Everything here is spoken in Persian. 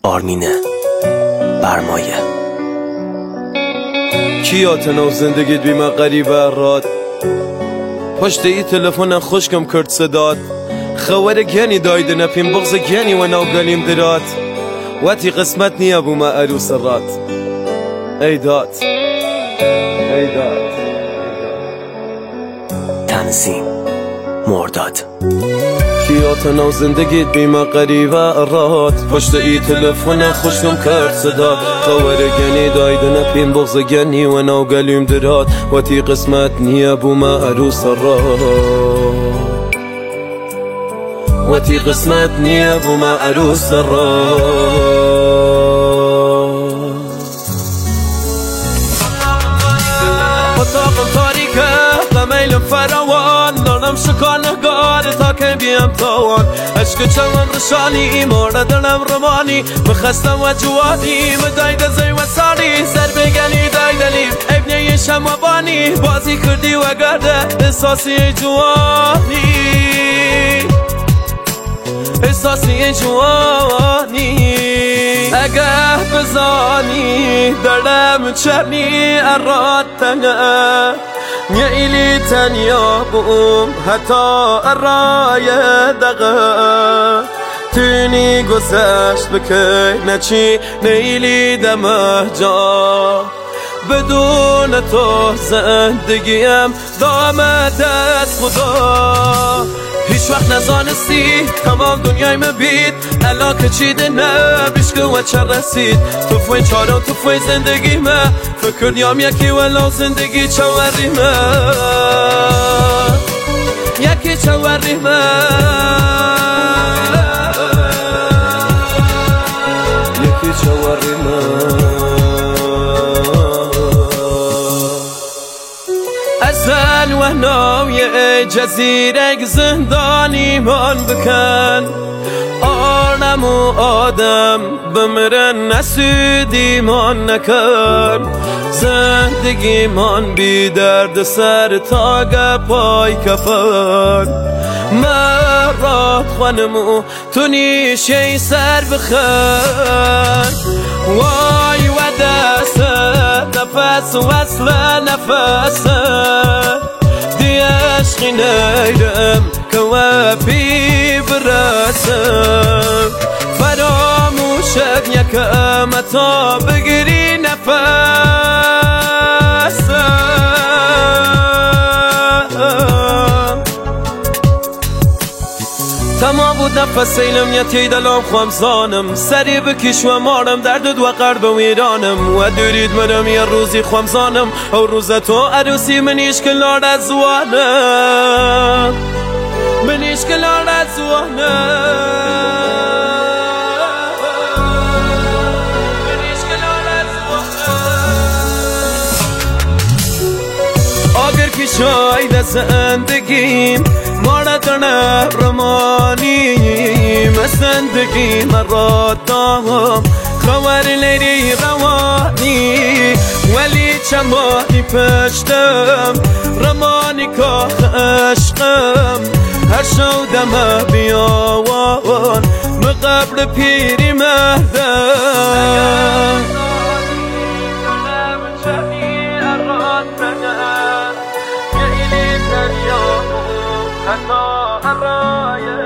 آرمین برمایه. کیاتنو زندگیت بیمه غریبه راد پشت ای تلفن خوشکم کرد صداد خواره گنی دایده نپیم بغز گنی و نو گلیم درات واتی قسمت نیا بوما عروس رات ایداد تنظیم مرداد. کیاتنو زندگیت بیمه غریبه راد پشت ای تلفن خوشکم کرد صداد خواره گنی دایده نپیم بغز گنی و نو گلیم درات واتی قسمت نیا بوما عروس رات واتی قسمت نیا بوما عروس رات. اتاقم تاریکه قمیلم فراوان دارم شکار نگار تا که بیم تاوان عشق چمن رشانی مورد دلم رمانی مخستم و جوانی مداید زی و سانی سر بگنی دایدلیم ابنی شموانی بازی کردی و گرده احساسی جوانی احساسی جوانی اگه بزانی دلم چرنی اراد تنه میلی تنیا بوم حتی ارای دقه تونی گذشت بکی نچی نیلی دمه جا بدون تو زندگیم دامه دست خدا هیچ وقت نزانستی تمام دنیای مبید الا که چیده نه بیشکه و چه رسید تو فوی چارم تو فوی زندگی ما فکر نیام یکی ولو زندگی چوری ما یکی چوری ما یکی چوری ما ازن و ناوی جزیره زندانی من بکن آرم و آدم بمرن نسودی من نکن زندگی من بی درد سر تاگ پای کفن مرات خانمو تو نیشه سر بخن وای و دست نفس وصل نفس دی عشقی نیرم که و پی برسم فراموشت یکم تا بگیری نفسم تمام بود نفس اینم یتی دلم خمزانم سری بکش و مارم درد و قرب و ایرانم و دورید منم یه روزی خمزانم او روز تو عروسی منیش کلار از زوانم منیش کلار از زوانم آگر که شاید زندگیم ماردن رمانیم زندگی مراتام خبر لیری روانی ولی چمانی پشتم رمانی که عشقم هر شو دم بیاوان مقبر پیری مردم حتی